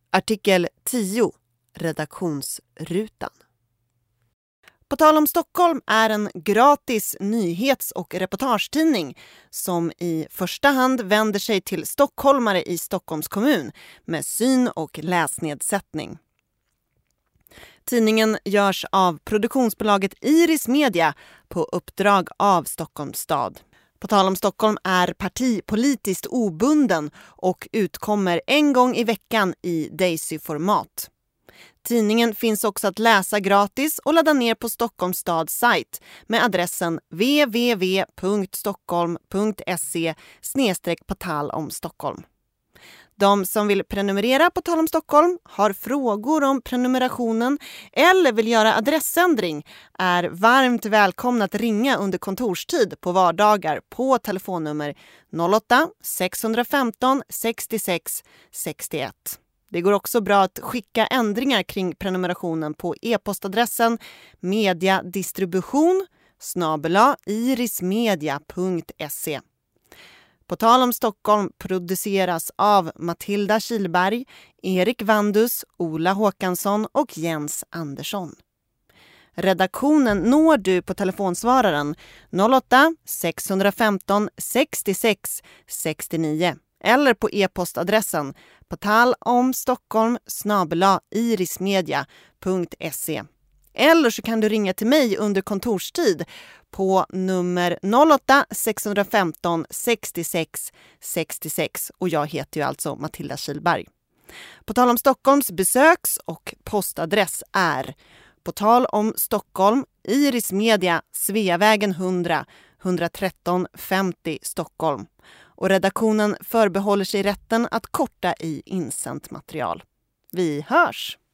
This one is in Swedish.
Artikel 10. Redaktionsrutan. På tal om Stockholm är en gratis nyhets- och reportagetidning som i första hand vänder sig till stockholmare i Stockholms kommun med syn- och läsnedsättning. Tidningen görs av produktionsbolaget Iris Media på uppdrag av Stockholms stad. På tal om Stockholm är partipolitiskt obunden och utkommer en gång i veckan i Daisy-format. Tidningen finns också att läsa gratis och ladda ner på Stockholms stads sajt med adressen www.stockholm.se/På tal om Stockholm. De som vill prenumerera på Tal om Stockholm, har frågor om prenumerationen eller vill göra adressändring är varmt välkomna att ringa under kontorstid på vardagar på telefonnummer 08-615 66 61. Det går också bra att skicka ändringar kring prenumerationen på e-postadressen mediadistribution@irismedia.se. På tal om Stockholm produceras av Matilda Kilberg, Erik Vandus, Ola Håkansson och Jens Andersson. Redaktionen når du på telefonsvararen 08-615 66 69 eller på e-postadressen potalomstockholm@irismedia.se. Eller så kan du ringa till mig under kontorstid på nummer 08-615 66 66 och jag heter ju alltså Matilda Kilberg. På tal om Stockholms besöks- och postadress är på tal om Stockholm, Iris Media, Sveavägen 100 113 50 Stockholm. Och redaktionen förbehåller sig rätten att korta i insänt material. Vi hörs!